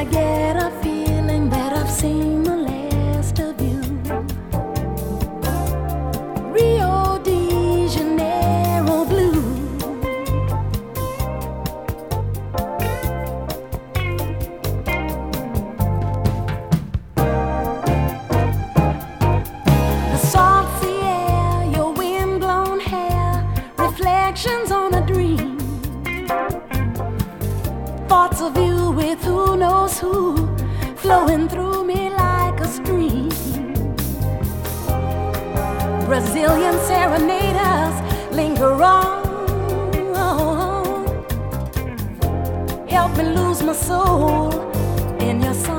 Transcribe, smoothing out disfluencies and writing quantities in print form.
I get a feeling that I've seen the last of you. Rio de Janeiro blue. The salt sea air, your wind-blown hair, reflections on a dream. Thoughts of you with who knows who, flowing through me like a stream. Brazilian serenaders linger on. Help me lose my soul in your